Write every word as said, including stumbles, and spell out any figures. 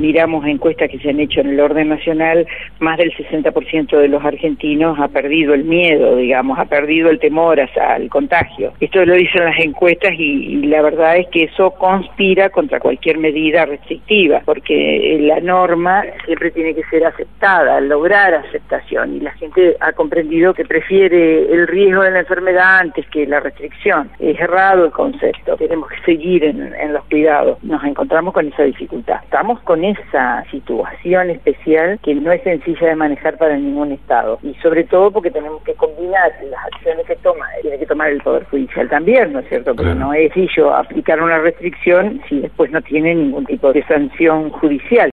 miramos encuestas que se han hecho en el orden nacional, más del sesenta por ciento de los argentinos ha perdido el miedo, digamos, ha perdido el temor al contagio. Esto lo dicen las encuestas y, y la verdad es que eso conspira contra cualquier medida restrictiva, porque la norma siempre tiene que ser aceptada, lograr aceptación, y la gente ha comprendido que prefiere el riesgo de la enfermedad antes que la restricción. Es errado el concepto, tenemos que seguir en, en los cuidados. Nos encontramos con esa dificultad. Estamos con esa situación especial que no es sencilla de manejar para ningún Estado, y sobre todo porque tenemos que combinar las acciones que toma, tiene que tomar el Poder Judicial también, ¿no es cierto? Porque claro, no es sencillo aplicar una restricción si después no tiene ningún tipo de sanción judicial.